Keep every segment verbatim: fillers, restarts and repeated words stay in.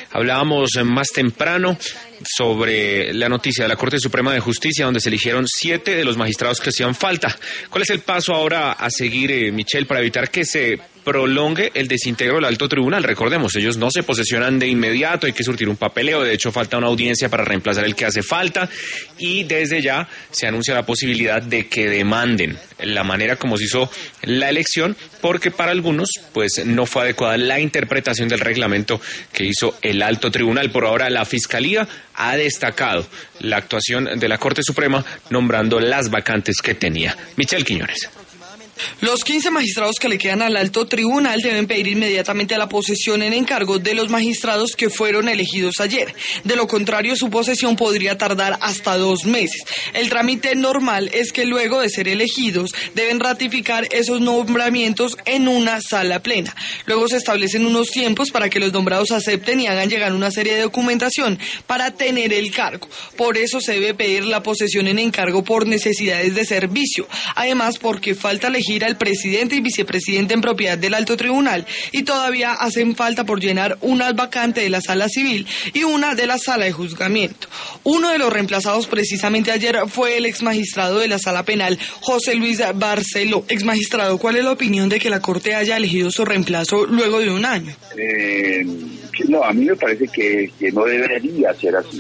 Hablábamos más temprano sobre la noticia de la Corte Suprema de Justicia, donde se eligieron siete de los magistrados que hacían falta. ¿Cuál es el paso ahora a seguir, eh, Michelle, para evitar que se prolongue el desintegro del alto tribunal? Recordemos, ellos no se posesionan de inmediato, hay que surtir un papeleo, de hecho falta una audiencia para reemplazar el que hace falta, y desde ya se anuncia la posibilidad de que demanden la manera como se hizo la elección, porque para algunos pues no fue adecuada la interpretación del reglamento que hizo el alto tribunal. Por ahora la Fiscalía ha destacado la actuación de la Corte Suprema nombrando las vacantes que tenía. Michelle Quiñones. Los quince magistrados que le quedan al alto tribunal deben pedir inmediatamente la posesión en encargo de los magistrados que fueron elegidos ayer. De lo contrario, su posesión podría tardar hasta dos meses. El trámite normal es que luego de ser elegidos deben ratificar esos nombramientos en una sala plena. Luego se establecen unos tiempos para que los nombrados acepten y hagan llegar una serie de documentación para tener el cargo. Por eso se debe pedir la posesión en encargo por necesidades de servicio. Además, porque falta elegir al presidente y vicepresidente en propiedad del alto tribunal y todavía hacen falta por llenar una vacante de la sala civil y una de la sala de juzgamiento. Uno de los reemplazados precisamente ayer fue el exmagistrado de la sala penal, José Luis Barceló. Exmagistrado, ¿cuál es la opinión de que la Corte haya elegido su reemplazo luego de un año? Eh, no, a mí me parece que, que no debería ser así.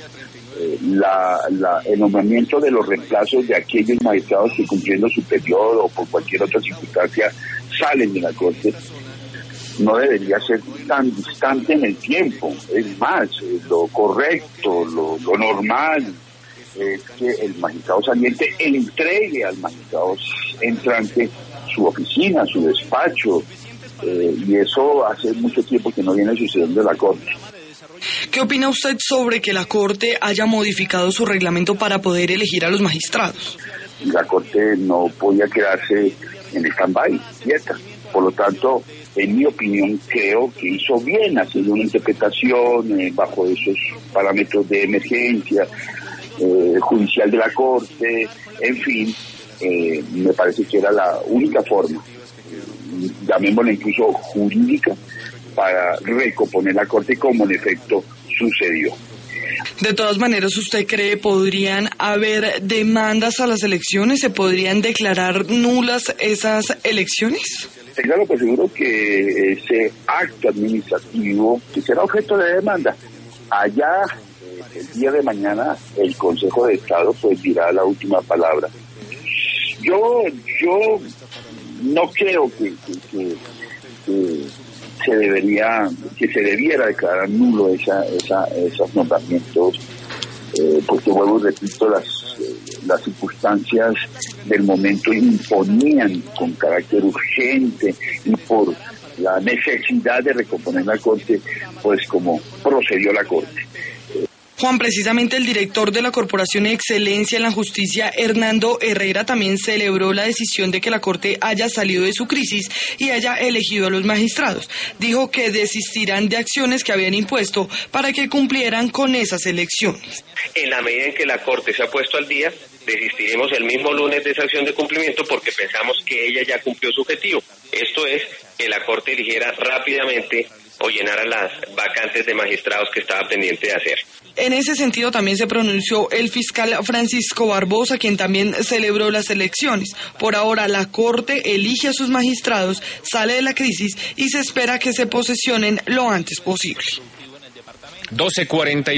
La, la, el nombramiento de los reemplazos de aquellos magistrados que cumpliendo su periodo o por cualquier otra circunstancia salen de la Corte no debería ser tan distante en el tiempo. Es más, lo correcto, lo, lo normal es que el magistrado saliente entregue al magistrado entrante su oficina, su despacho, eh, y eso hace mucho tiempo que no viene sucediendo en la Corte. ¿Qué opina usted sobre que la Corte haya modificado su reglamento para poder elegir a los magistrados? La Corte no podía quedarse en stand-by, quieta. Por lo tanto, en mi opinión, creo que hizo bien haciendo una interpretación eh, bajo esos parámetros de emergencia eh, judicial de la Corte. En fin, eh, me parece que era la única forma, eh, llamémosla incluso jurídica, para recomponer la Corte, como en efecto sucedió. De todas maneras, ¿usted cree podrían haber demandas a las elecciones? ¿Se podrían declarar nulas esas elecciones? Téngalo por seguro que ese acto administrativo que será objeto de demanda, allá eh, el día de mañana el Consejo de Estado pues dirá la última palabra. Yo yo no creo que, que, que, que se debería, que se debiera declarar nulo esa, esa, esos nombramientos, eh, porque vuelvo y repito, las, eh, las circunstancias del momento imponían con carácter urgente y por la necesidad de recomponer la Corte, pues como procedió la Corte. Juan, precisamente el director de la Corporación Excelencia en la Justicia, Hernando Herrera, también celebró la decisión de que la Corte haya salido de su crisis y haya elegido a los magistrados. Dijo que desistirán de acciones que habían impuesto para que cumplieran con esas elecciones. En la medida en que la Corte se ha puesto al día, desistiremos el mismo lunes de esa acción de cumplimiento porque pensamos que ella ya cumplió su objetivo. Esto es, que la Corte eligiera rápidamente o llenara las vacantes de magistrados que estaba pendiente de hacer. En ese sentido también se pronunció el fiscal Francisco Barbosa, quien también celebró las elecciones. Por ahora la Corte elige a sus magistrados, sale de la crisis y se espera que se posesionen lo antes posible. doce cuarenta